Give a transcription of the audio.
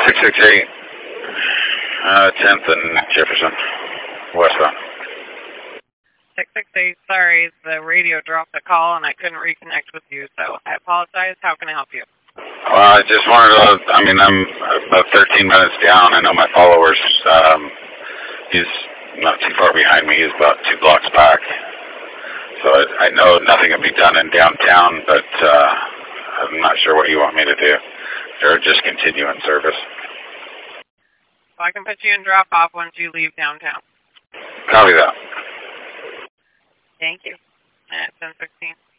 668, 10th and Jefferson, westbound. 668, sorry, the radio dropped the call and I couldn't reconnect with you, so I apologize. How can I help you? Well, I just wanted to, I'm about 13 minutes down. I know my followers, he's not too far behind me. He's about 2 blocks back. So I know nothing can be done in downtown, but I'm not sure what you want me to do. Or just continue in service. So I can put you in drop-off once you leave downtown. Copy that. Thank you. At 10:16.